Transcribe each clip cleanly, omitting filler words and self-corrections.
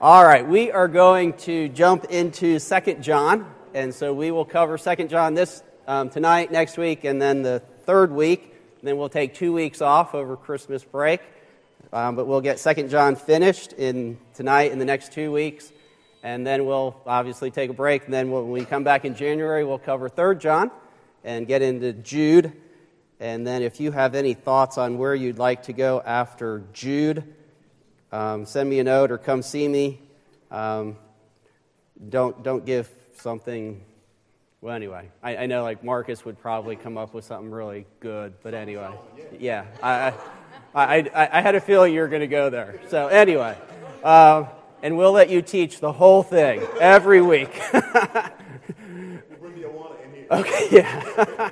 All right, we are going to jump into 2 John, and so we will cover 2 John this tonight, next week, and then the third week. Then we'll take 2 weeks off over Christmas break, but we'll get 2 John finished tonight in the next 2 weeks, and then we'll obviously take a break. And then when we come back in January, we'll cover 3 John and get into Jude. And then if you have any thoughts on where you'd like to go after Jude, send me a note or come see me. Don't give something. Well, anyway, I know like Marcus would probably come up with something really good, but anyway, yeah, I had a feeling you were going to go there. So anyway, and we'll let you teach the whole thing every week. Okay, yeah.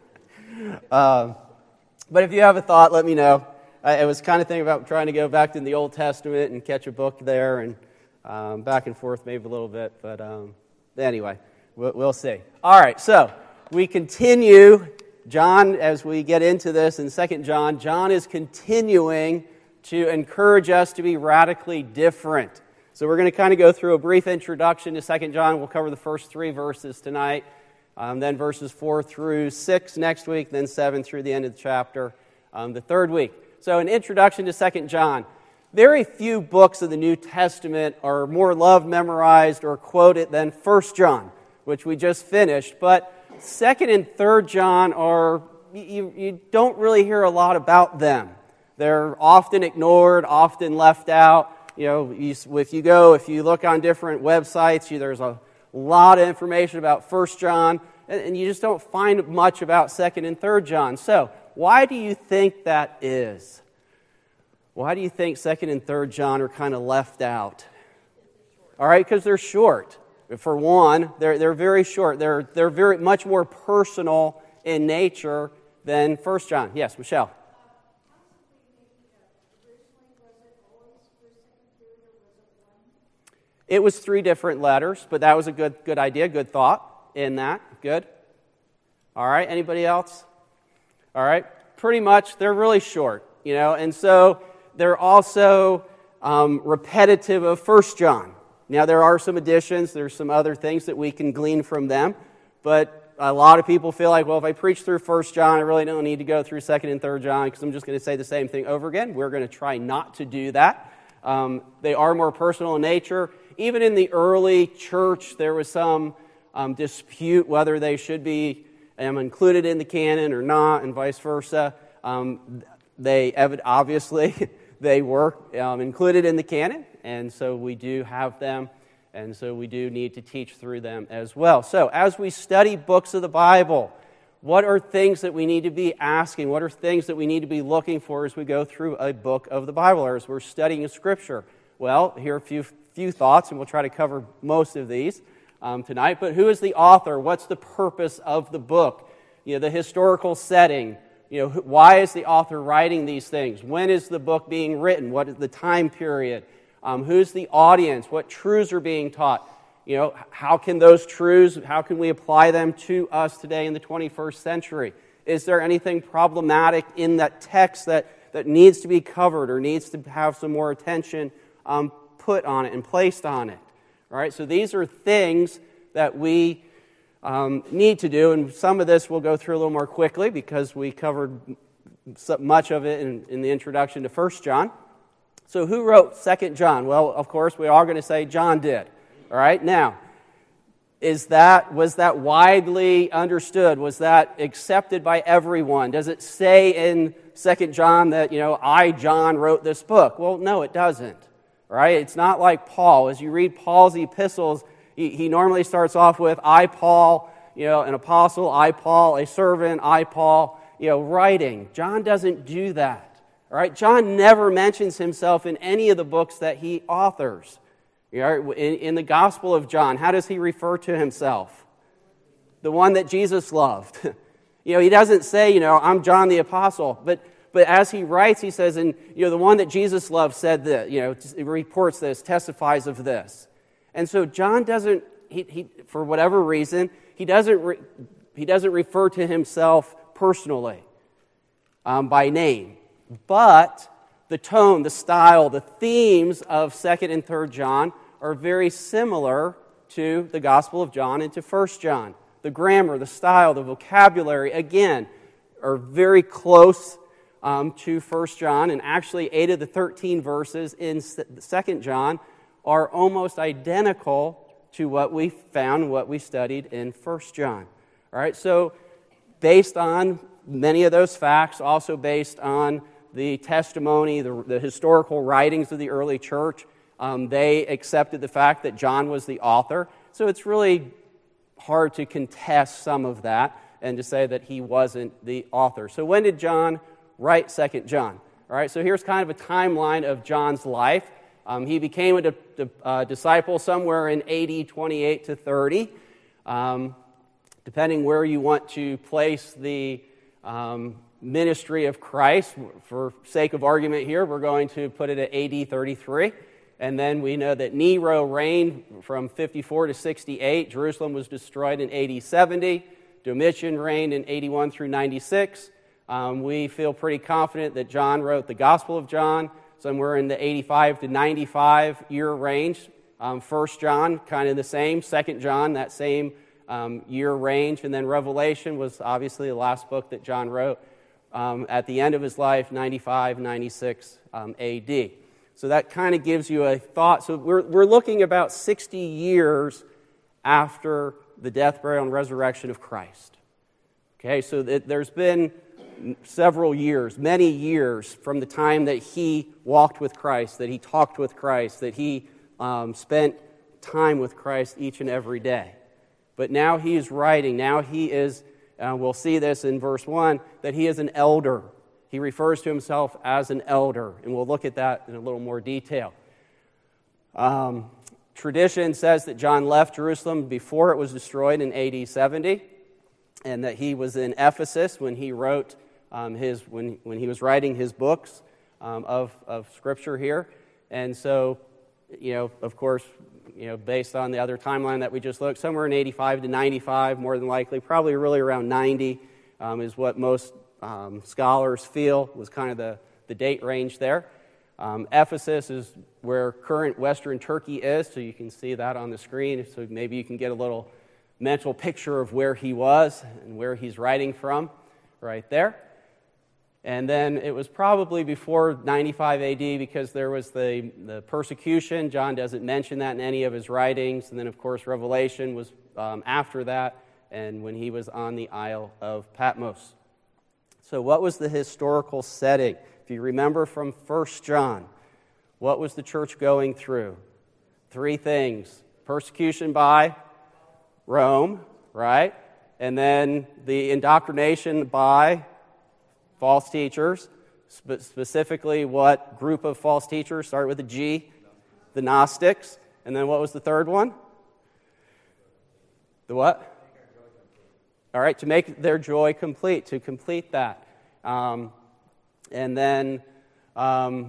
But if you have a thought, let me know. I was kind of thinking about trying to go back to the Old Testament and catch a book there and back and forth maybe a little bit. But anyway, we'll see. All right, so we continue, John, as we get into this in 2 John. John is continuing to encourage us to be radically different. So we're going to kind of go through a brief introduction to 2 John. We'll cover the first 3 verses tonight. Then verses 4 through 6 next week, then 7 through the end of the chapter the third week. So an introduction to 2 John. Very few books of the New Testament are more loved, memorized, or quoted than 1 John, which we just finished. But 2 and 3 John are, you don't really hear a lot about them. They're often ignored, often left out. You know, if you look on different websites, there's a lot of information about 1 John, and you just don't find much about 2 and 3 John. So, why do you think that is? Why do you think 2 and 3 John are kind of left out? All right, because they're short. For one, they're very short. They're very much more personal in nature than 1 John. Yes, Michelle. It was 3 different letters, but that was a good idea, good thought in that. Good. All right, anybody else? All right, pretty much they're really short, and so they're also repetitive of 1 John. Now, there are some additions, there's some other things that we can glean from them, but a lot of people feel like, well, if I preach through 1 John, I really don't need to go through 2 and 3 John because I'm just going to say the same thing over again. We're going to try not to do that. They are more personal in nature. Even in the early church, there was some dispute whether they should be included in the canon or not, and vice versa. Obviously they were included in the canon, and so we do have them, and so we do need to teach through them as well. So as we study books of the Bible, what are things that we need to be asking? What are things that we need to be looking for as we go through a book of the Bible, or as we're studying Scripture? Well, here are a few thoughts, and we'll try to cover most of these tonight. But who is the author? What's the purpose of the book? The historical setting. Why is the author writing these things? When is the book being written? What is the time period? Who's the audience? What truths are being taught? How can those truths, how can we apply them to us today in the 21st century? Is there anything problematic in that text that needs to be covered or needs to have some more attention put on it and placed on it? All right, so these are things that we need to do, and some of this we'll go through a little more quickly because we covered much of it in the introduction to 1 John. So who wrote 2 John? Well, of course, we are going to say John did. All right, now, was that widely understood? Was that accepted by everyone? Does it say in 2 John that, I, John, wrote this book? Well, no, it doesn't. Right? It's not like Paul. As you read Paul's epistles, he normally starts off with, I, Paul, an apostle, I, Paul, a servant, I, Paul, writing. John doesn't do that. All right? John never mentions himself in any of the books that he authors. In the Gospel of John, how does he refer to himself? The one that Jesus loved. He doesn't say, I'm John the apostle, but as he writes, he says, and the one that Jesus loved said that, he reports this, testifies of this. And so John doesn't, he for whatever reason, he doesn't refer to himself personally by name. But the tone, the style, the themes of 2 and 3 John are very similar to the Gospel of John and to 1 John. The grammar, the style, the vocabulary, again, are very close to 1 John, and actually 8 of the 13 verses in 2 John are almost identical to what we found, what we studied in 1 John. All right, so based on many of those facts, also based on the testimony, the historical writings of the early church, they accepted the fact that John was the author. So it's really hard to contest some of that and to say that he wasn't the author. So when did John write 2 John? All right, so here's kind of a timeline of John's life. He became a disciple somewhere in AD 28 to 30. Depending where you want to place the ministry of Christ, for sake of argument here, we're going to put it at AD 33. And then we know that Nero reigned from 54 to 68. Jerusalem was destroyed in AD 70. Domitian reigned in 81 through 96. We feel pretty confident that John wrote the Gospel of John somewhere in the 85 to 95 year range. 1 John, kind of the same. 2 John, that same year range. And then Revelation was obviously the last book that John wrote at the end of his life, 95, 96 AD. So that kind of gives you a thought. So we're looking about 60 years after the death, burial, and resurrection of Christ. Okay, so there's been several years, many years from the time that he walked with Christ, that he talked with Christ, that he spent time with Christ each and every day. But now he is writing, now he is, we'll see this in verse 1, that he is an elder. He refers to himself as an elder, and we'll look at that in a little more detail. Tradition says that John left Jerusalem before it was destroyed in AD 70, and that he was in Ephesus when he wrote when he was writing his books of Scripture here. And so, of course, based on the other timeline that we just looked, somewhere in 85 to 95, more than likely, probably really around 90 is what most scholars feel was kind of the date range there. Ephesus is where current Western Turkey is, so you can see that on the screen, so maybe you can get a little mental picture of where he was and where he's writing from right there. And then it was probably before 95 AD because there was the persecution. John doesn't mention that in any of his writings. And then, of course, Revelation was after that and when he was on the Isle of Patmos. So what was the historical setting? If you remember from 1 John, what was the church going through? 3 things. Persecution by Rome, right? And then the indoctrination by false teachers. Specifically, what group of false teachers? Start with a G. The Gnostics. And then what was the third one? The what? All right, to make their joy complete, to complete that. And then that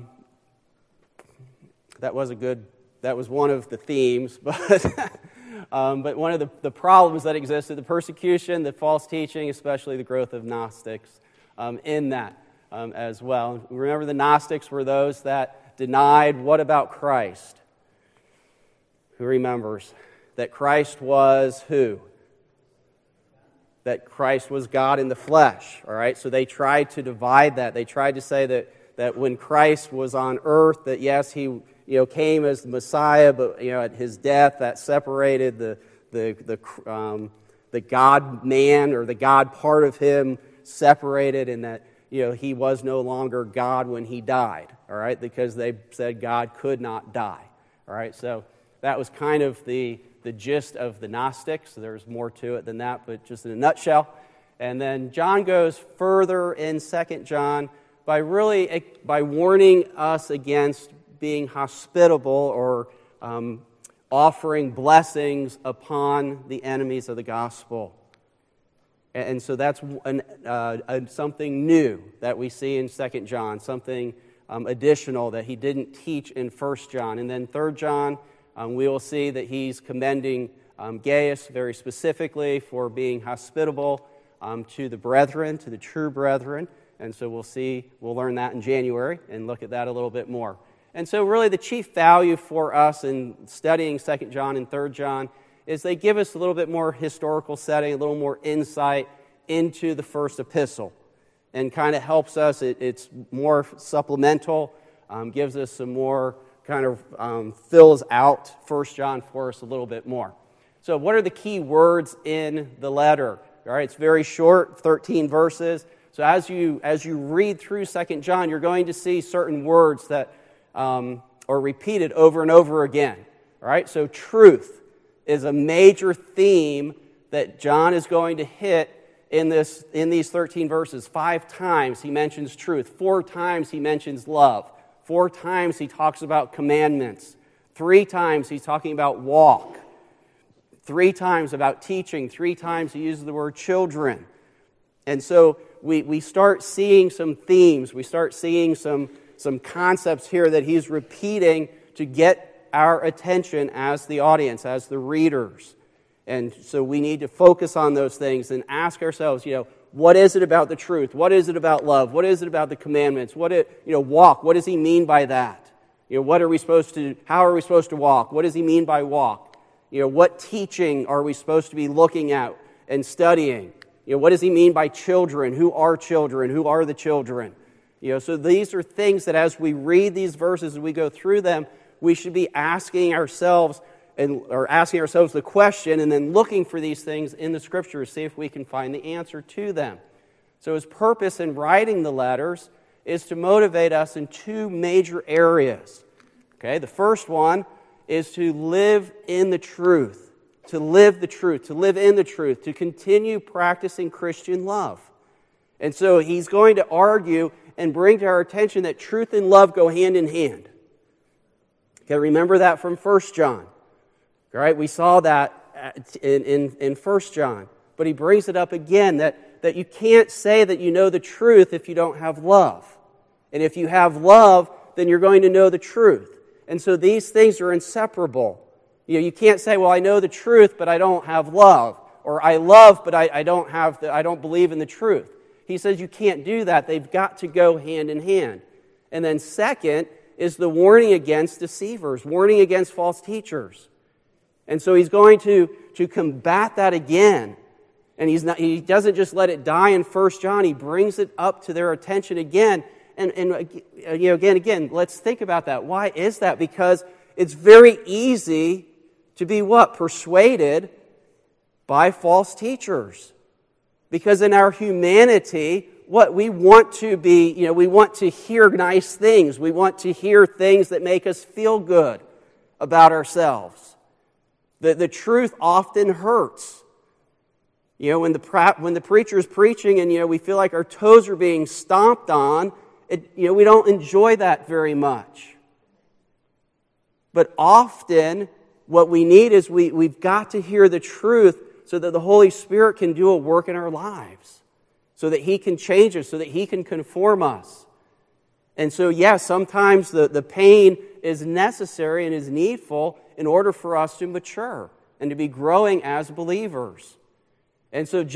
was one of the themes, but one of the problems that existed, the persecution, the false teaching, especially the growth of Gnostics in that as well. Remember, the Gnostics were those that denied, what about Christ? Who remembers? That Christ was who? That Christ was God in the flesh, all right? So they tried to divide that. They tried to say that when Christ was on earth, that yes, he came as the Messiah, but at his death, that separated the God-man or the God part of him separated, and that he was no longer God when he died, all right? Because they said God could not die, all right? So that was kind of the gist of the Gnostics. There's more to it than that, but just in a nutshell. And then John goes further in 2 John by warning us against being hospitable or offering blessings upon the enemies of the gospel. And so that's something new that we see in 2 John, something additional that he didn't teach in 1 John. And then 3 John, we will see that he's commending Gaius very specifically for being hospitable to the brethren, to the true brethren. And so we'll learn that in January and look at that a little bit more. And so really the chief value for us in studying 2 John and 3 John is they give us a little bit more historical setting, a little more insight into the first epistle, and kind of helps us. It's more supplemental, gives us some more kind of fills out 1 John for us a little bit more. So what are the key words in the letter? All right, it's very short, 13 verses. So as you read through 2 John, you're going to see certain words that are repeated over and over again. All right, so truth is a major theme that John is going to hit in these 13 verses. 5 times he mentions truth. 4 times he mentions love. 4 times he talks about commandments. 3 times he's talking about walk. 3 times about teaching. 3 times he uses the word children. And so we start seeing some themes. We start seeing some concepts here that he's repeating to get our attention as the audience, as the readers. And so we need to focus on those things and ask ourselves, what is it about the truth? What is it about love? What is it about the commandments? Walk. What does he mean by that? How are we supposed to walk? What does he mean by walk? What teaching are we supposed to be looking at and studying? What does he mean by children? Who are children? Who are the children? So these are things that as we read these verses and we go through them, we should be asking ourselves the question and then looking for these things in the Scriptures, see if we can find the answer to them. So his purpose in writing the letters is to motivate us in 2 major areas. Okay, the first one is to live in the truth, to live in the truth, to continue practicing Christian love. And so he's going to argue and bring to our attention that truth and love go hand in hand. Okay, remember that from 1 John. All right, we saw that in 1 John. But he brings it up again, that you can't say that you know the truth if you don't have love. And if you have love, then you're going to know the truth. And so these things are inseparable. You can't say, well, I know the truth, but I don't have love. Or I love, but I don't believe in the truth. He says you can't do that. They've got to go hand in hand. And then second is the warning against deceivers, warning against false teachers. And so he's going to combat that again. And he doesn't just let it die in 1 John. He brings it up to their attention again. And again, let's think about that. Why is that? Because it's very easy to be persuaded by false teachers. Because in our humanity, we want to be, we want to hear nice things. We want to hear things that make us feel good about ourselves. The truth often hurts. When the preacher is preaching and, we feel like our toes are being stomped on, we don't enjoy that very much. But often, what we need is we've got to hear the truth so that the Holy Spirit can do a work in our lives, so that He can change us, so that He can conform us. And so, sometimes the pain is necessary and is needful in order for us to mature and to be growing as believers. And so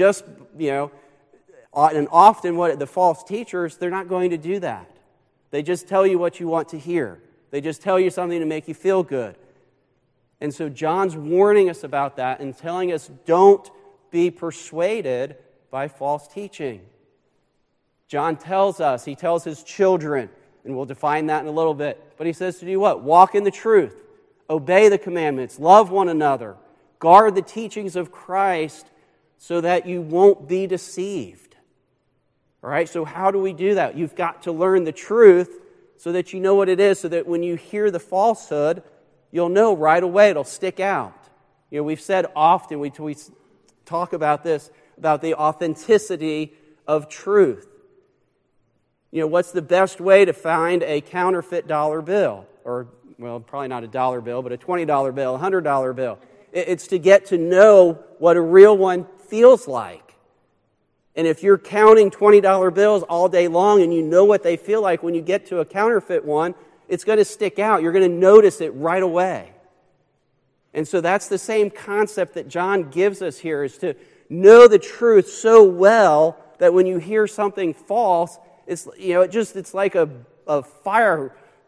and often the false teachers, they're not going to do that. They just tell you what you want to hear. They just tell you something to make you feel good. And so John's warning us about that and telling us don't be persuaded by false teaching. John he tells his children, and we'll define that in a little bit, but he says to do what? Walk in the truth, obey the commandments, love one another, guard the teachings of Christ so that you won't be deceived. All right, so how do we do that? You've got to learn the truth so that you know what it is, so that when you hear the falsehood, you'll know right away, it'll stick out. We've said often, we talk about this, about the authenticity of truth. What's the best way to find a counterfeit dollar bill? Or, probably not a dollar bill, but a $20 bill, a $100 bill. It's to get to know what a real one feels like. And if you're counting $20 bills all day long and you know what they feel like, when you get to a counterfeit one, it's going to stick out. You're going to notice it right away. And so that's the same concept that John gives us here, is to know the truth so well that when you hear something false, it's like a fire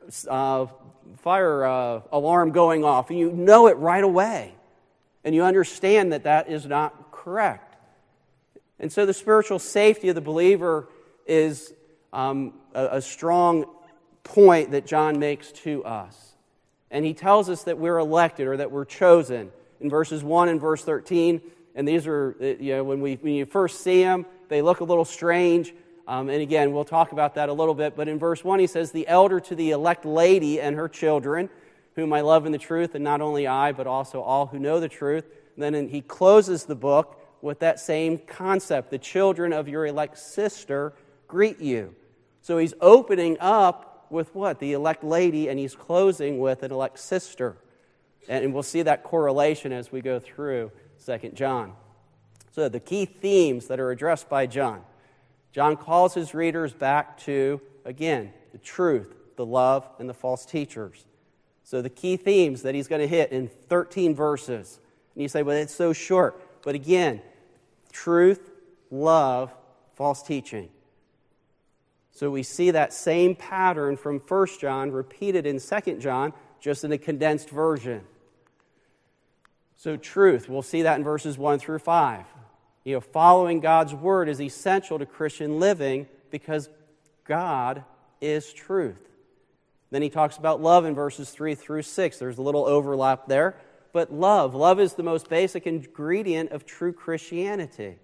fire alarm going off, and you know it right away, and you understand that that is not correct. And so the spiritual safety of the believer is a strong point that John makes to us. And he tells us that we're elected, or that we're chosen, in verses 1 and verse 13. And these are, when you first see them, they look a little strange. And again, we'll talk about that a little bit. But in verse 1, he says, "The elder to the elect lady and her children, whom I love in the truth, and not only I, but also all who know the truth." And then he closes the book with that same concept. "The children of your elect sister greet you." So he's opening up with what? The elect lady, and he's closing with an elect sister. And we'll see that correlation as we go through 2 John. So the key themes that are addressed by John. John calls his readers back to, again, the truth, the love, and the false teachers. So the key themes that he's going to hit in 13 verses. And you say, well, it's so short. But again, truth, love, false teaching. So we see that same pattern from 1 John repeated in 2 John, just in a condensed version. So truth, we'll see that in verses 1 through 5. Following God's word is essential to Christian living because God is truth. Then he talks about love in verses 3 through 6. There's a little overlap there. But love is the most basic ingredient of true Christianity.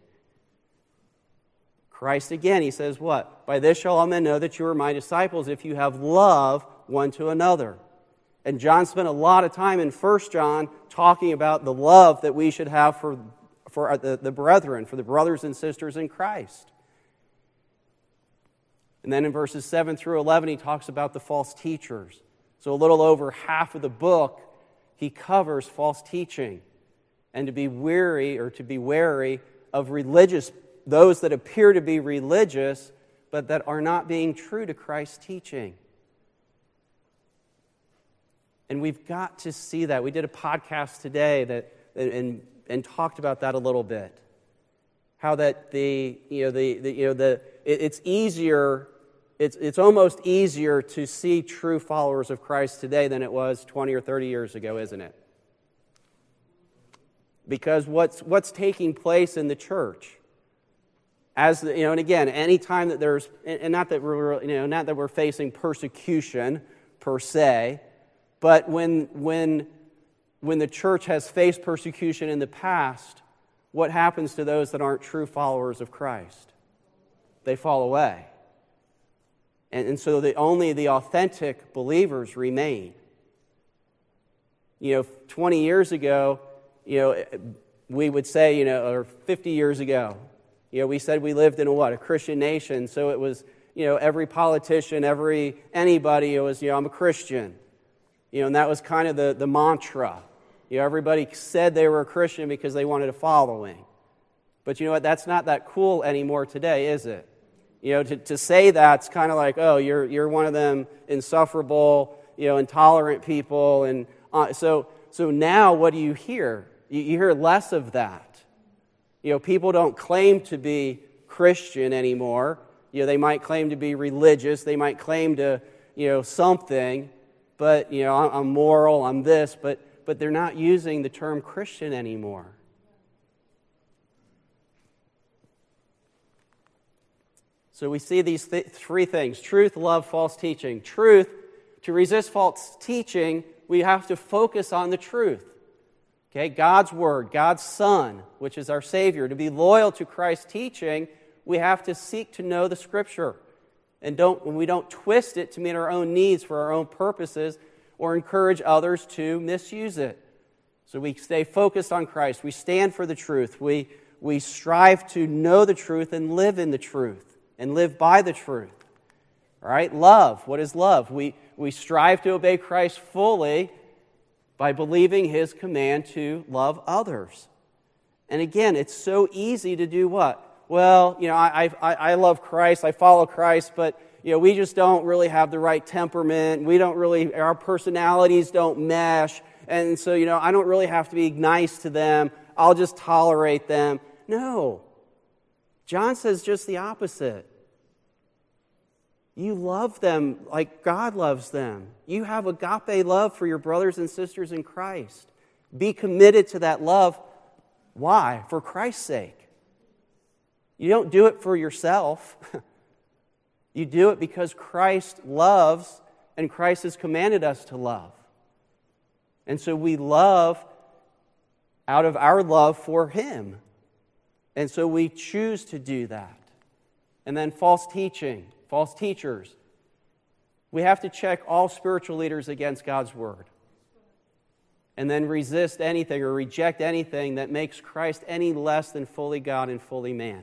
Christ again, he says what? "By this shall all men know that you are my disciples, if you have love one to another." And John spent a lot of time in 1 John talking about the love that we should have for the brethren, for the brothers and sisters in Christ. And then in verses 7 through 11, he talks about the false teachers. So a little over half of the book, he covers false teaching and to be wary of those that appear to be religious, but that are not being true to Christ's teaching. And we've got to see that. We did a podcast today and talked about that a little bit. How that it's easier. It's almost easier to see true followers of Christ today than it was 20 or 30 years ago, isn't it? Because what's taking place in the church, and again, any time that there's, and not that we're facing persecution per se, but when the church has faced persecution in the past, what happens to those that aren't true followers of Christ? They fall away. And so only the authentic believers remain. 20 years ago, we would say, or 50 years ago, we said we lived in a Christian nation. So it was, every politician, anybody, it was, I'm a Christian. And that was kind of the mantra. Everybody said they were a Christian because they wanted a following. But you know what? That's not that cool anymore today, is it? To say that's kind of like, oh, you're one of them insufferable, intolerant people. And so now what do you hear? You hear less of that. People don't claim to be Christian anymore. They might claim to be religious. They might claim to, something. But, I'm moral, I'm this. But they're not using the term Christian anymore. So we see these three things: truth, love, false teaching. Truth, to resist false teaching, we have to focus on the truth. Okay, God's Word, God's Son, which is our Savior. To be loyal to Christ's teaching, we have to seek to know the Scripture. And we don't twist it to meet our own needs for our own purposes or encourage others to misuse it. So we stay focused on Christ. We stand for the truth. We strive to know the truth and live in the truth and live by the truth. All right, love. What is love? We strive to obey Christ fully by believing His command to love others. And again, it's so easy to do what? Well, I love Christ, I follow Christ, but we just don't really have the right temperament. Our personalities don't mesh. And so, I don't really have to be nice to them. I'll just tolerate them. No. John says just the opposite. You love them like God loves them. You have agape love for your brothers and sisters in Christ. Be committed to that love. Why? For Christ's sake. You don't do it for yourself. You do it because Christ loves and Christ has commanded us to love. And so we love out of our love for Him. And so we choose to do that. And then false teaching, false teachers. We have to check all spiritual leaders against God's Word. And then resist anything or reject anything that makes Christ any less than fully God and fully man.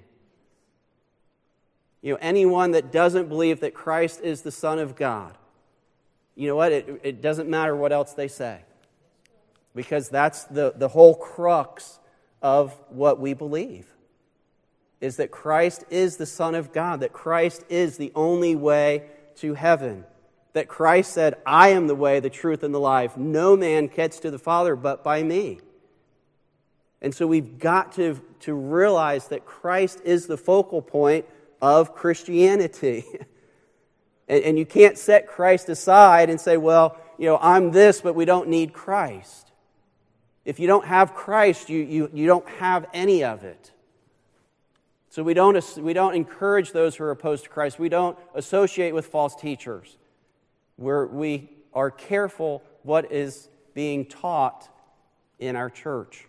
Anyone that doesn't believe that Christ is the Son of God, you know what? It doesn't matter what else they say. Because that's the whole crux of what we believe. Is that Christ is the Son of God. That Christ is the only way to heaven. That Christ said, I am the way, the truth, and the life. No man gets to the Father but by me. And so we've got to realize that Christ is the focal point of Christianity. And you can't set Christ aside and say, well, I'm this, but we don't need Christ. If you don't have Christ, you don't have any of it. So we don't encourage those who are opposed to Christ. We don't associate with false teachers. We are careful what is being taught in our church.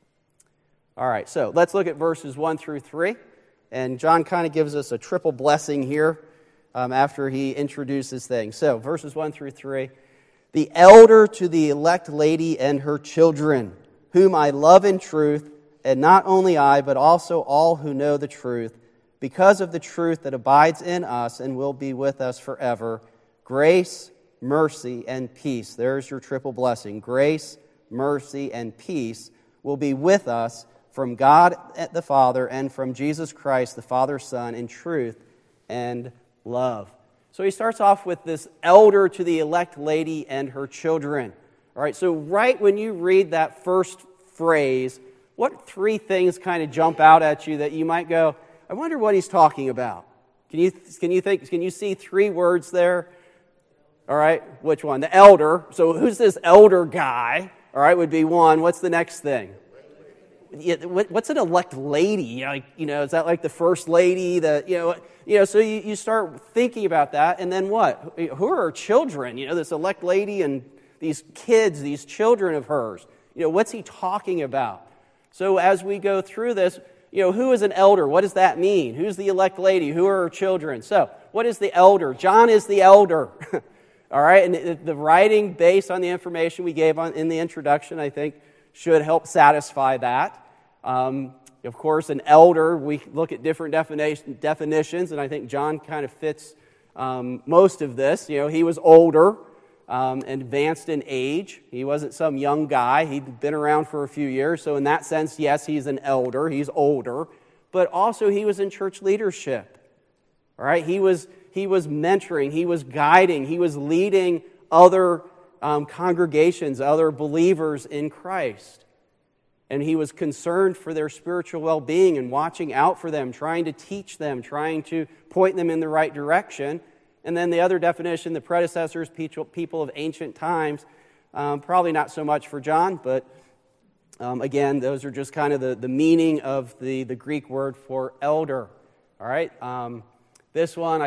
All right, so let's look at verses 1 through 3. And John kind of gives us a triple blessing here after he introduces things. So verses 1 through 3. The elder to the elect lady and her children, whom I love in truth, and not only I, but also all who know the truth, because of the truth that abides in us and will be with us forever. Grace, mercy, and peace. There's your triple blessing. Grace, mercy, and peace will be with us from God the Father and from Jesus Christ, the Father's Son, in truth and love. So he starts off with this elder to the elect lady and her children. All right, so right when you read that first phrase, what three things kind of jump out at you that you might go, I wonder what he's talking about? Can you see three words there? All right, which one? The elder. So who's this elder guy? All right, would be one. What's the next thing? What's an elect lady? Is that like the first lady? So you start thinking about that, and then what? Who are her children? This elect lady and these kids, these children of hers. What's he talking about? So as we go through this, who is an elder? What does that mean? Who's the elect lady? Who are her children? So what is the elder? John is the elder. All right, and the writing based on the information we gave in the introduction, I think, should help satisfy that. Of course, an elder, we look at different definitions, and I think John kind of fits most of this. He was older, advanced in age. He wasn't some young guy. He'd been around for a few years, so in that sense, yes, he's an elder. He's older. But also, he was in church leadership. All right, he was mentoring, he was guiding, he was leading other congregations, other believers in Christ. And he was concerned for their spiritual well-being and watching out for them, trying to teach them, trying to point them in the right direction. And then the other definition, the predecessors, people of ancient times, probably not so much for John, but again, those are just kind of the meaning of the Greek word for elder. All right, this one,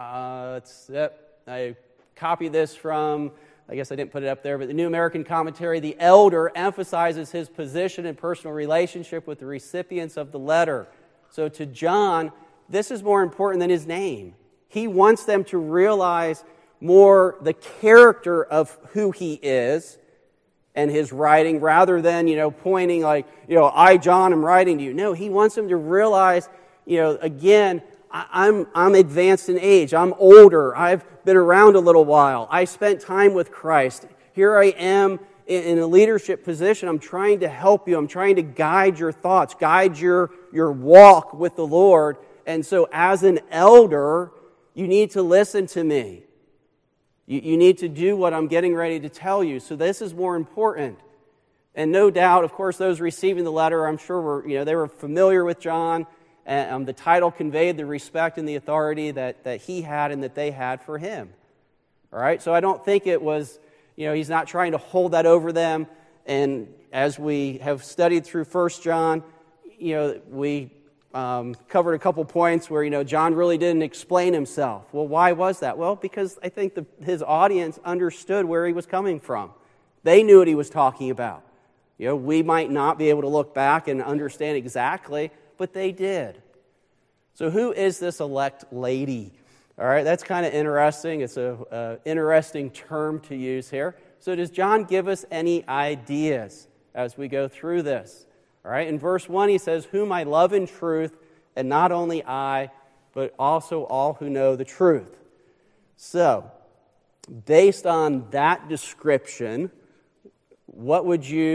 I copied this from, I guess I didn't put it up there, but the New American Commentary. The elder emphasizes his position and personal relationship with the recipients of the letter. So to John, this is more important than his name. He wants them to realize more the character of who he is and his writing, rather than, pointing like, I, John, am writing to you. No, he wants them to realize, again, I'm advanced in age. I'm older. I've been around a little while. I spent time with Christ. Here I am in a leadership position. I'm trying to help you. I'm trying to guide your thoughts, guide your walk with the Lord. And so as an elder, you need to listen to me. You need to do what I'm getting ready to tell you. So this is more important. And no doubt, of course, those receiving the letter, I'm sure they were familiar with John. And the title conveyed the respect and the authority that he had and that they had for him. All right? So I don't think it was, he's not trying to hold that over them. And as we have studied through 1 John, we covered a couple points where, John really didn't explain himself. Well, why was that? Well, because I think his audience understood where he was coming from. They knew what he was talking about. We might not be able to look back and understand exactly, but they did. So who is this elect lady? All right, that's kind of interesting. It's an interesting term to use here. So does John give us any ideas as we go through this? All right, in verse 1 he says, "Whom I love in truth, and not only I, but also all who know the truth." So, based on that description, what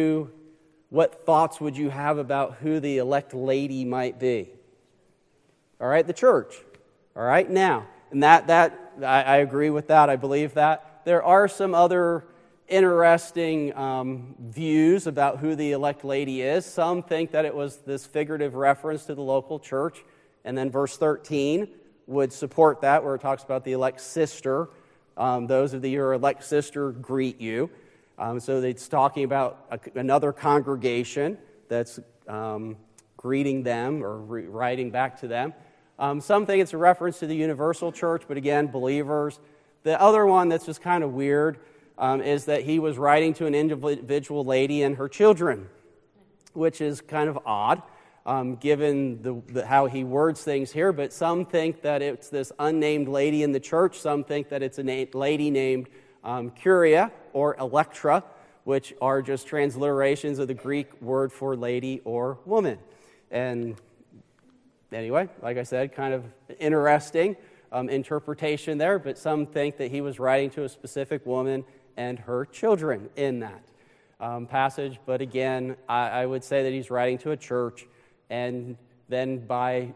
thoughts would you have about who the elect lady might be? All right, the church. All right, now, and that I agree with that. I believe that. There are some other interesting views about who the elect lady is. Some think that it was this figurative reference to the local church, and then verse 13 would support that, where it talks about the elect sister. Those of your elect sister greet you. So it's talking about another congregation that's greeting them or writing back to them. Some think it's a reference to the universal church, but again, believers. The other one that's just kind of weird is that he was writing to an individual lady and her children, which is kind of odd given how he words things here. But some think that it's this unnamed lady in the church. Some think that it's a lady named Curia or Electra, which are just transliterations of the Greek word for lady or woman. And anyway, like I said, kind of interesting interpretation there, but some think that he was writing to a specific woman and her children in that passage. But again, I would say that he's writing to a church, and then by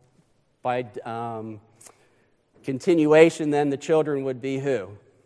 continuation, then the children would be who?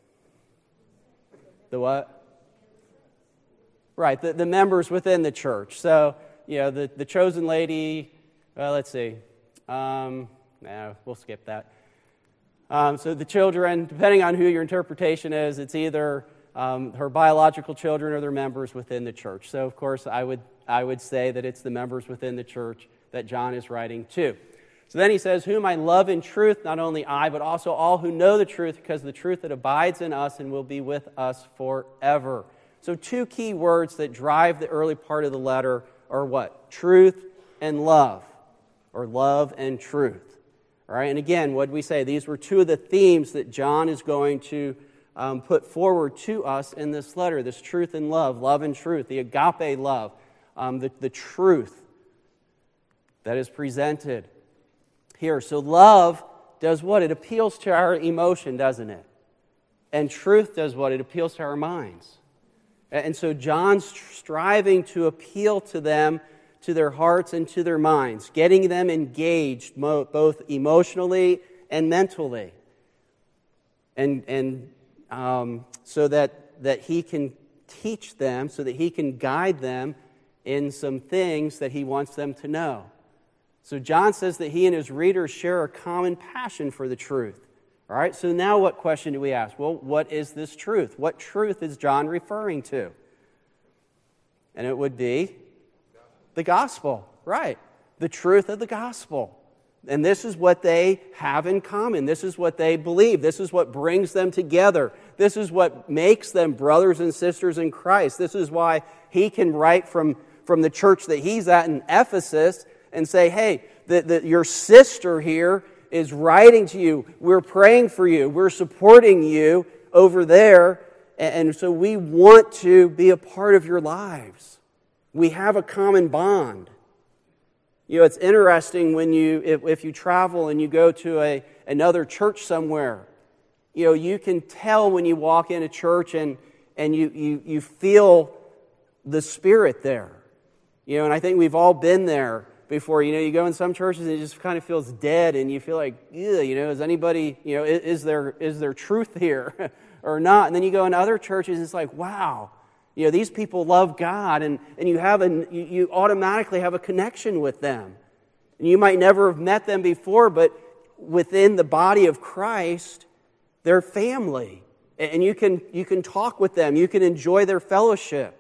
The what? Right, the members within the church. So, the chosen lady, let's see. No, we'll skip that. So the children, depending on who your interpretation is, it's either her biological children or their members within the church. So, of course, I would say that it's the members within the church that John is writing to. So then he says, "Whom I love in truth, not only I, but also all who know the truth, because the truth that abides in us and will be with us forever." So two key words that drive the early part of the letter are what? Truth and love, or love and truth. All right, and again, what did we say? These were two of the themes that John is going to put forward to us in this letter, this truth and love and truth, the agape love, the truth that is presented here. So love does what? It appeals to our emotion, doesn't it? And truth does what? It appeals to our minds. And so John's striving to appeal to them, to their hearts and to their minds, getting them engaged both emotionally and mentally. And so that he can teach them, so that he can guide them in some things that he wants them to know. So John says that he and his readers share a common passion for the truth. All right, so now what question do we ask? Well, what is this truth? What truth is John referring to? And it would be the gospel, right? The truth of the gospel. And this is what they have in common. This is what they believe. This is what brings them together. This is what makes them brothers and sisters in Christ. This is why he can write from the church that he's at in Ephesus and say, hey, your sister here is writing to you. We're praying for you. We're supporting you over there. And so we want to be a part of your lives. We have a common bond. It's interesting when if you travel and you go to another church somewhere, you can tell when you walk in a church and you feel the Spirit there. And I think we've all been there before. You go in some churches and it just kind of feels dead, and you feel like, is anybody, is there truth here or not? And then you go in other churches, it's like, wow, these people love God, and you automatically have a connection with them. And you might never have met them before, but within the body of Christ, they're family. And you can talk with them. You can enjoy their fellowship.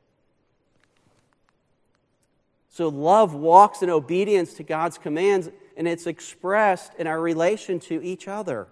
So love walks in obedience to God's commands, and it's expressed in our relation to each other.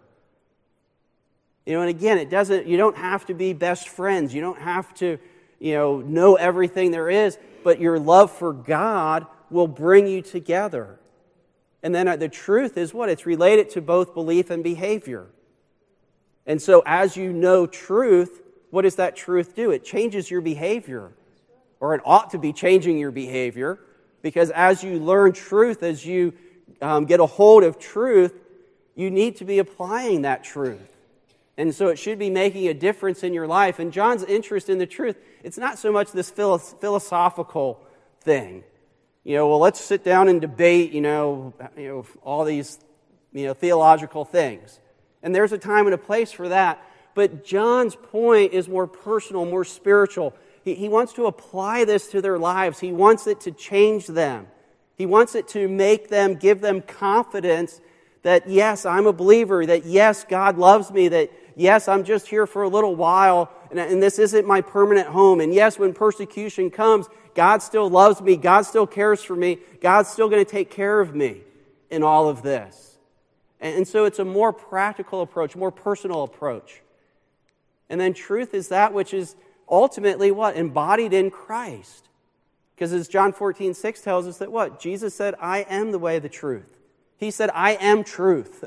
And again, you don't have to be best friends. You don't have to, know everything there is, but your love for God will bring you together. And then the truth is what? It's related to both belief and behavior. And so as you know truth, what does that truth do? It changes your behavior. Or it ought to be changing your behavior. Because as you learn truth, as you get a hold of truth, you need to be applying that truth. And so it should be making a difference in your life. And John's interest in the truth, it's not so much this philosophical thing. Let's sit down and debate, all these, theological things. And there's a time and a place for that. But John's point is more personal, more spiritual. He wants to apply this to their lives. He wants it to change them. He wants it to give them confidence that, yes, I'm a believer, that, yes, God loves me, that, yes, I'm just here for a little while, and this isn't my permanent home. And yes, when persecution comes, God still loves me. God still cares for me. God's still going to take care of me in all of this. And so it's a more practical approach, more personal approach. And then truth is that which is ultimately what? Embodied in Christ. Because as John 14:6 tells us that what? Jesus said, I am the way, the truth. He said, I am truth.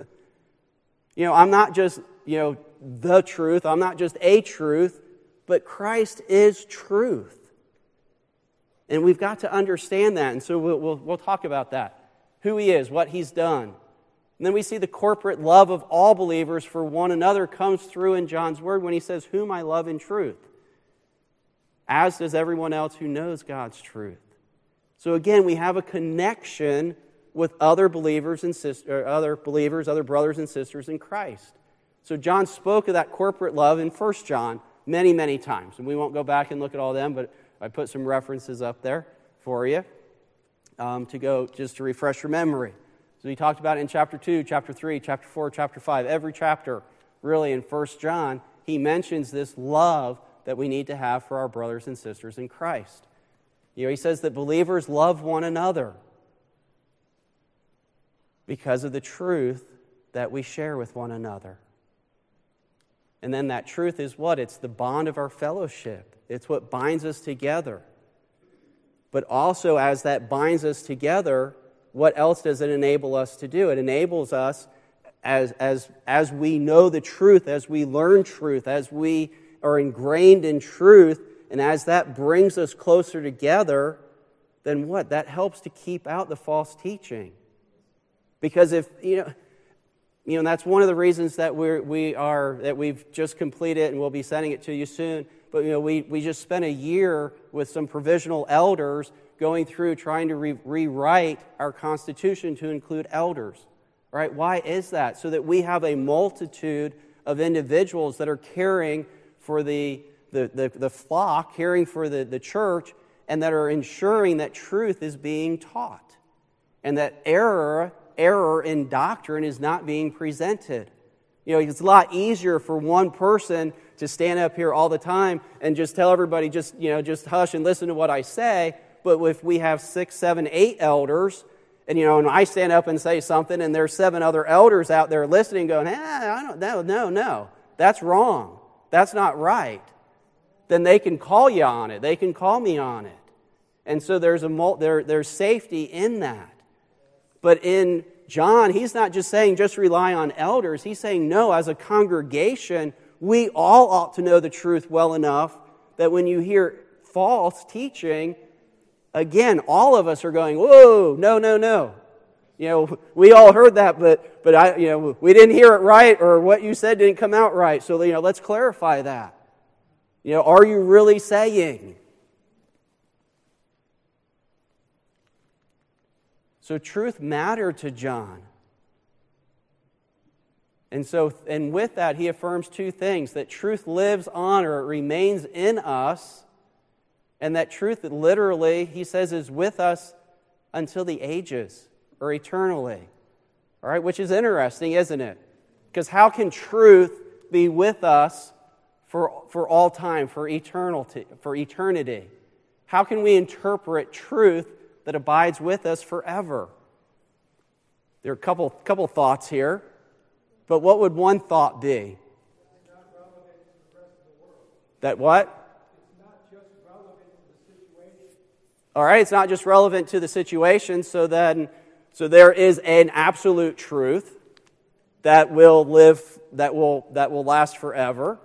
I'm not just, the truth. I'm not just a truth, but Christ is truth. And we've got to understand that. And so we'll talk about that. Who He is, what He's done. And then we see the corporate love of all believers for one another comes through in John's word when he says, whom I love in truth. As does everyone else who knows God's truth. So again, we have a connection with other believers and other brothers and sisters in Christ. So John spoke of that corporate love in 1 John many, many times. And we won't go back and look at all them, but I put some references up there for you to refresh your memory. So he talked about it in chapter 2, chapter 3, chapter 4, chapter 5. Every chapter, really, in 1 John, he mentions this love that we need to have for our brothers and sisters in Christ. He says that believers love one another because of the truth that we share with one another. And then that truth is what? It's the bond of our fellowship. It's what binds us together. But also, as that binds us together, what else does it enable us to do? It enables us, as we know the truth, as we learn truth, as we are ingrained in truth, and as that brings us closer together, then what? That helps to keep out the false teaching. Because if, that's one of the reasons that we've just completed, and we'll be sending it to you soon, but we just spent a year with some provisional elders going through trying to rewrite our Constitution to include elders. Right? Why is that? So that we have a multitude of individuals that are caring for the flock, caring for the church, and that are ensuring that truth is being taught, and that error in doctrine is not being presented. It's a lot easier for one person to stand up here all the time and just tell everybody, just hush and listen to what I say. But if we have 6, 7, 8 elders, and I stand up and say something, and there's 7 other elders out there listening, going, I don't know, no, that's wrong, that's not right. Then they can call you on it. They can call me on it. And so there's safety in that. But in John, he's not just saying just rely on elders. He's saying, no, as a congregation, we all ought to know the truth well enough that when you hear false teaching, again, all of us are going, whoa, no. We all heard that, but we didn't hear it right, or what you said didn't come out right. So, let's clarify that. Are you really saying? So truth mattered to John. And with that, he affirms 2 things: that truth lives on, or it remains in us, and that truth, literally, he says, is with us until the ages. or eternally. All right, which is interesting, isn't it? Because how can truth be with us for all time, for eternity? How can we interpret truth that abides with us forever? There are a couple thoughts here, but what would one thought be? That what? It's not just relevant to the situation. All right, it's not just relevant to the situation, so there is an absolute truth that will live, that will last forever.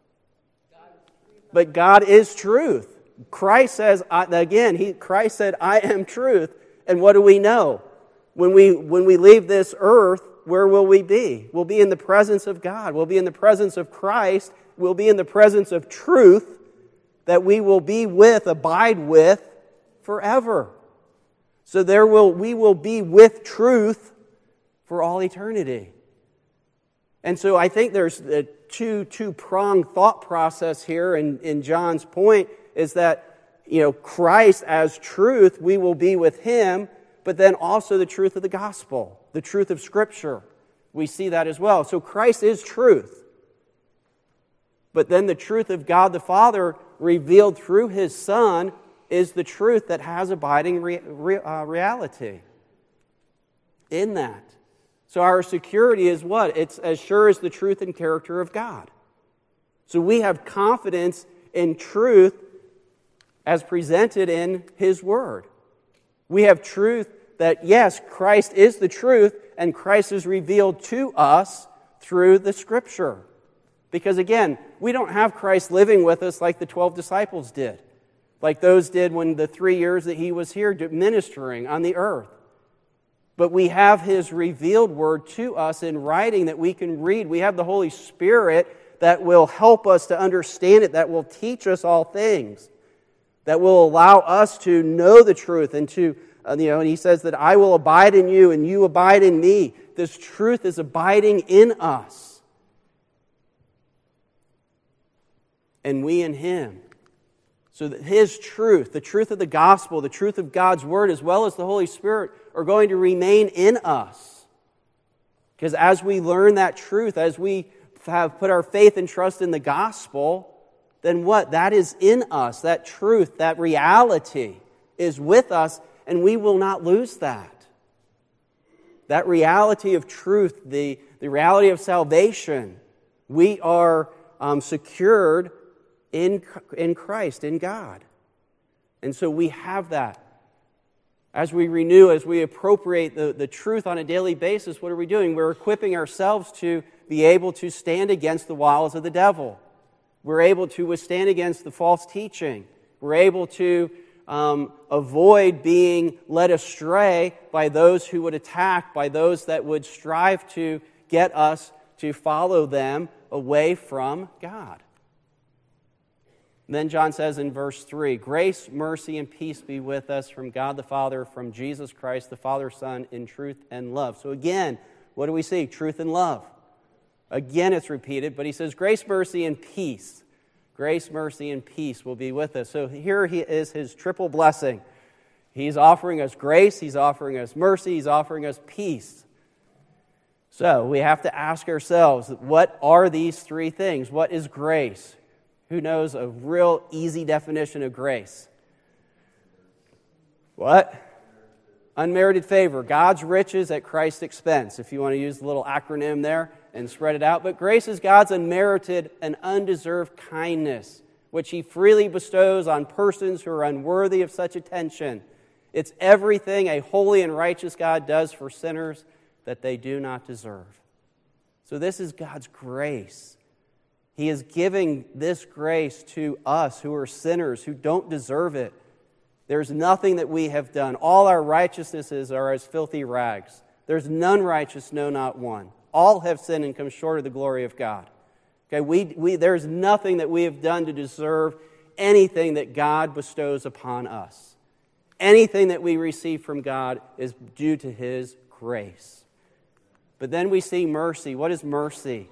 But God is truth. Christ says, Christ said, I am truth. And what do we know? When we leave this earth, where will we be? We'll be in the presence of God. We'll be in the presence of Christ. We'll be in the presence of truth that we will be with, abide with forever. So we will be with truth for all eternity. And so I think there's a two-pronged thought process here in John's point is that, Christ as truth, we will be with Him, but then also the truth of the gospel, the truth of Scripture. We see that as well. So Christ is truth. But then the truth of God the Father revealed through His Son is the truth that has abiding reality in that. So our security is what? It's as sure as the truth and character of God. So we have confidence in truth as presented in His Word. We have truth that, yes, Christ is the truth, and Christ is revealed to us through the Scripture. Because again, we don't have Christ living with us like the 12 disciples did, like those did when the 3 years that He was here ministering on the earth. But we have His revealed Word to us in writing that we can read. We have the Holy Spirit that will help us to understand it, that will teach us all things, that will allow us to know the truth and to, and He says that I will abide in you and you abide in me. This truth is abiding in us. And we in Him. So that His truth, the truth of the gospel, the truth of God's Word, as well as the Holy Spirit, are going to remain in us. Because as we learn that truth, as we have put our faith and trust in the gospel, then what? That is in us. That truth, that reality is with us, and we will not lose that. That reality of truth, the reality of salvation, we are secured in Christ, in God. And so we have that. As we renew, as we appropriate the truth on a daily basis, what are we doing? We're equipping ourselves to be able to stand against the wiles of the devil. We're able to withstand against the false teaching. We're able to avoid being led astray by those who would attack, by those that would strive to get us to follow them away from God. And then John says in verse 3, grace, mercy, and peace be with us from God the Father, from Jesus Christ, the Father, Son, in truth and love. So again, what do we see? Truth and love. Again, it's repeated, but he says grace, mercy, and peace. Grace, mercy, and peace will be with us. So here is his triple blessing. He's offering us grace, he's offering us mercy, he's offering us peace. So we have to ask ourselves, what are these three things? What is grace? Who knows a real easy definition of grace? What? Unmerited favor. God's riches at Christ's expense, if you want to use the little acronym there and spread it out. But grace is God's unmerited and undeserved kindness, which He freely bestows on persons who are unworthy of such attention. It's everything a holy and righteous God does for sinners that they do not deserve. So this is God's grace. He is giving this grace to us who are sinners, who don't deserve it. There's nothing that we have done. All our righteousnesses are as filthy rags. There's none righteous, no, not one. All have sinned and come short of the glory of God. Okay, there's nothing that we have done to deserve anything that God bestows upon us. Anything that we receive from God is due to His grace. But then we see mercy. What is mercy?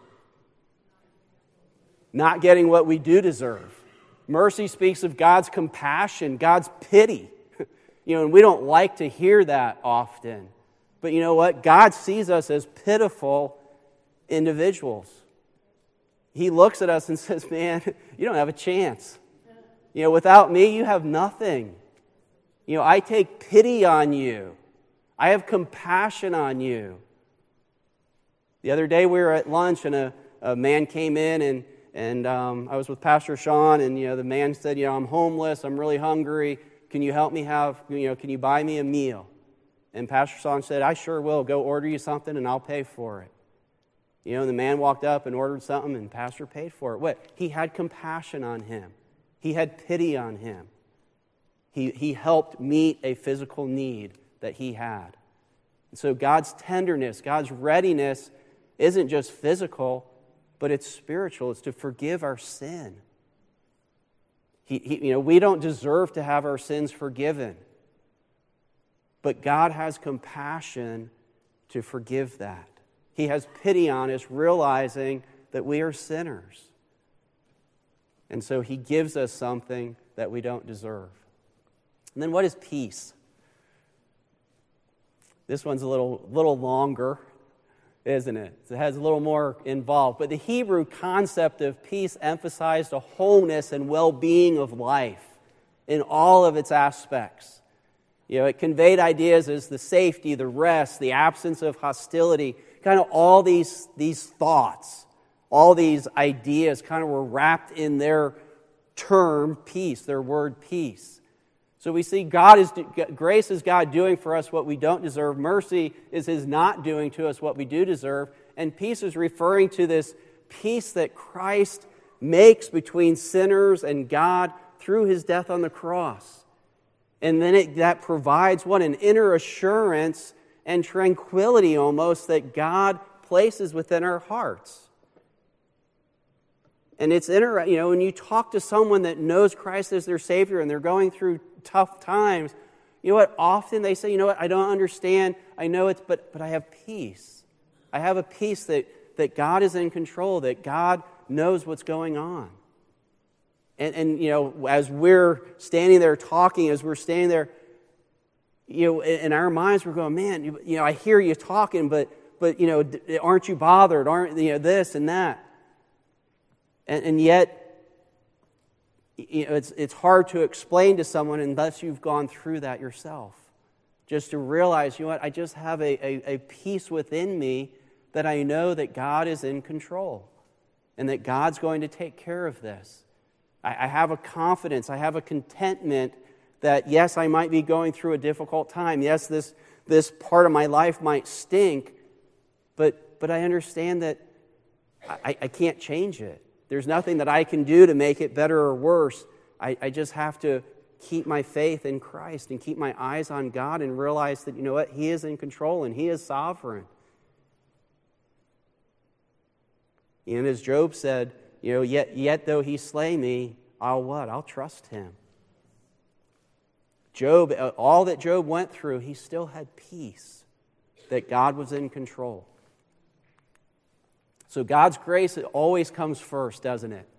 Not getting what we do deserve. Mercy speaks of God's compassion, God's pity. And we don't like to hear that often. But you know what? God sees us as pitiful individuals. He looks at us and says, man, you don't have a chance. Without me, you have nothing. I take pity on you. I have compassion on you. The other day we were at lunch and a man came in and I was with Pastor Sean and the man said, I'm homeless, I'm really hungry. Can you help me can you buy me a meal? And Pastor Sean said, I sure will. Go order you something and I'll pay for it. And the man walked up and ordered something and Pastor paid for it. What? He had compassion on him. He had pity on him. He helped meet a physical need that he had. And so God's tenderness, God's readiness isn't just physical, but it's spiritual. It's to forgive our sin. We don't deserve to have our sins forgiven. But God has compassion to forgive that. He has pity on us, realizing that we are sinners. And so He gives us something that we don't deserve. And then what is peace? This one's a little longer, isn't it? It has a little more involved. But the Hebrew concept of peace emphasized a wholeness and well-being of life in all of its aspects. It conveyed ideas as the safety, the rest, the absence of hostility, kind of all these thoughts, all these ideas kind of were wrapped in their term peace, their word peace. So we see grace is God doing for us what we don't deserve. Mercy is His not doing to us what we do deserve. And peace is referring to this peace that Christ makes between sinners and God through His death on the cross. And then that provides an inner assurance and tranquility almost that God places within our hearts. And it's interesting, when you talk to someone that knows Christ as their Savior and they're going through tough times, often they say, I don't understand, I know it's, but I have peace. I have a peace that God is in control, that God knows what's going on. And as we're standing there talking, as we're standing there, in our minds we're going, man, I hear you talking, but aren't you bothered? Aren't this and that? And yet, it's hard to explain to someone unless you've gone through that yourself. Just to realize, I just have a peace within me that I know that God is in control and that God's going to take care of this. I have a confidence, I have a contentment that, yes, I might be going through a difficult time. Yes, this part of my life might stink, but I understand that I can't change it. There's nothing that I can do to make it better or worse. I just have to keep my faith in Christ and keep my eyes on God and realize that, He is in control and He is sovereign. And as Job said, yet though He slay me, I'll what? I'll trust Him. Job, all that Job went through, he still had peace that God was in control. So God's grace, it always comes first, doesn't it?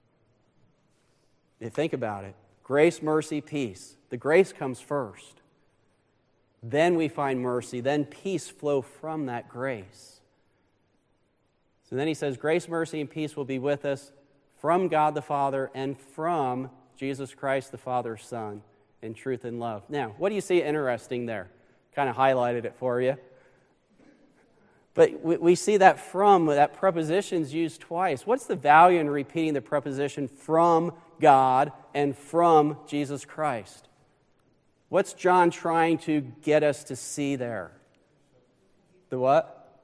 You think about it. Grace, mercy, peace. The grace comes first. Then we find mercy. Then peace flow from that grace. So then he says, grace, mercy, and peace will be with us from God the Father and from Jesus Christ the Father's Son in truth and love. Now, what do you see interesting there? Kind of highlighted it for you. But we see that preposition's used twice. What's the value in repeating the preposition from God and from Jesus Christ? What's John trying to get us to see there? The what?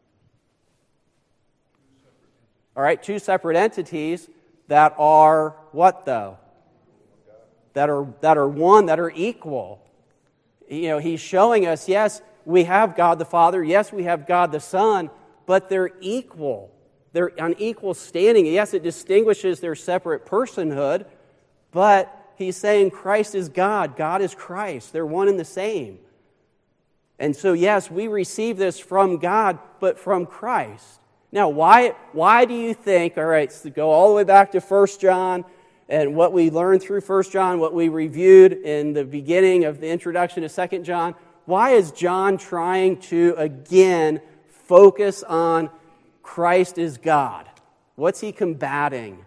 All right, two separate entities that are what though? That are one, that are equal. He's showing us, yes, we have God the Father, yes, we have God the Son, but they're equal. They're on equal standing. Yes, it distinguishes their separate personhood, but he's saying Christ is God, God is Christ. They're one and the same. And so, yes, we receive this from God, but from Christ. Now, why do you think, all right, so go all the way back to 1 John, and what we learned through 1 John, what we reviewed in the beginning of the introduction to 2 John, why is John trying to, again, focus on Christ is God? What's he combating?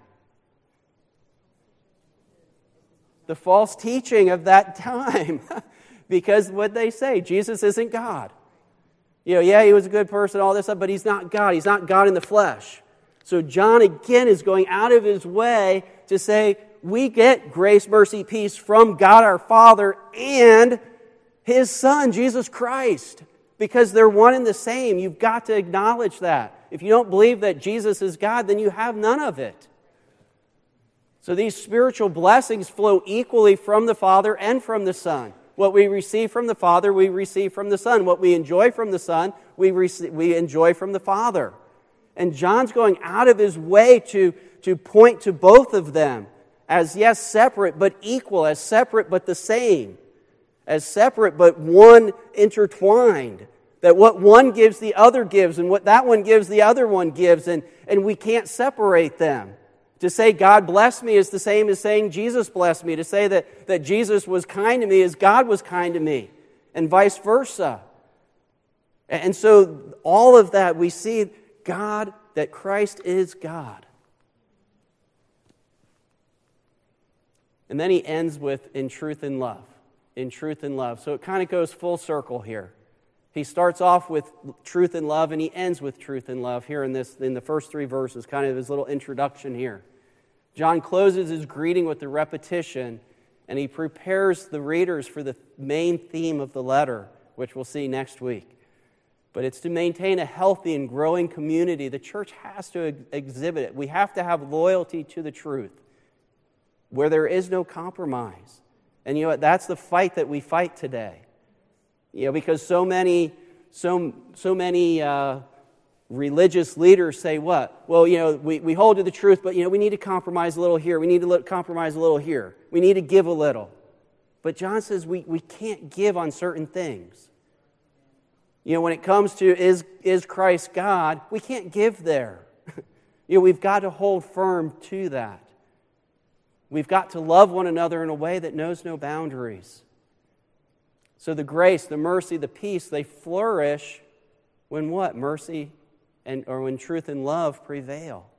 The false teaching of that time. Because what they say, Jesus isn't God. Yeah, he was a good person, all this stuff, but he's not God. He's not God in the flesh. So John, again, is going out of his way to say, we get grace, mercy, peace from God our Father and His Son, Jesus Christ. Because they're one and the same. You've got to acknowledge that. If you don't believe that Jesus is God, then you have none of it. So these spiritual blessings flow equally from the Father and from the Son. What we receive from the Father, we receive from the Son. What we enjoy from the Son, we enjoy from the Father. And John's going out of his way to point to both of them as, yes, separate but equal, as separate but the same, as separate but one intertwined. That what one gives, the other gives, and what that one gives, the other one gives, and we can't separate them. To say God bless me is the same as saying Jesus blessed me. To say that Jesus was kind to me is God was kind to me, and vice versa. And so all of that, we see God, that Christ is God. And then he ends with, in truth and love. In truth and love. So it kind of goes full circle here. He starts off with truth and love, and he ends with truth and love here in the first 3 verses, kind of his little introduction here. John closes his greeting with the repetition, and he prepares the readers for the main theme of the letter, which we'll see next week. But it's to maintain a healthy and growing community. The church has to exhibit it. We have to have loyalty to the truth, where there is no compromise. And you know what? That's the fight that we fight today. Because so many religious leaders say what? Well, we hold to the truth, but we need to compromise a little here. We need to compromise a little here. We need to give a little. But John says we can't give on certain things. When it comes to is Christ God, we can't give there. We've got to hold firm to that. We've got to love one another in a way that knows no boundaries. So the grace, the mercy, the peace, they flourish when what? Mercy or when truth and love prevail.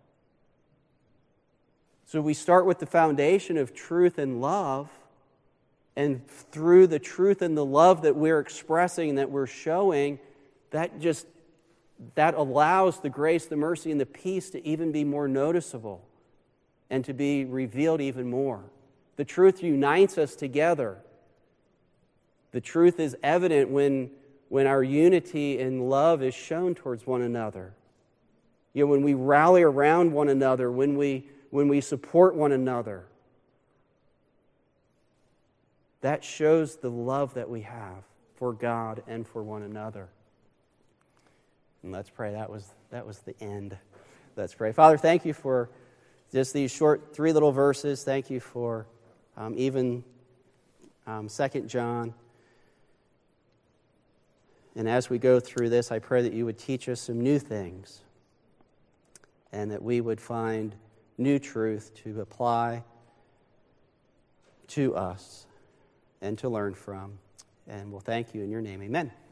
So we start with the foundation of truth and love, and through the truth and the love that we're expressing, that we're showing, that allows the grace, the mercy, and the peace to even be more noticeable and to be revealed even more. The truth unites us together. The truth is evident when our unity and love is shown towards one another. When we rally around one another, when we support one another. That shows the love that we have for God and for one another. And let's pray. That was the end. Let's pray. Father, thank you for just these short 3 little verses. Thank you for even 2 John. And as we go through this, I pray that you would teach us some new things and that we would find new truth to apply to us and to learn from. And we'll thank you in your name. Amen.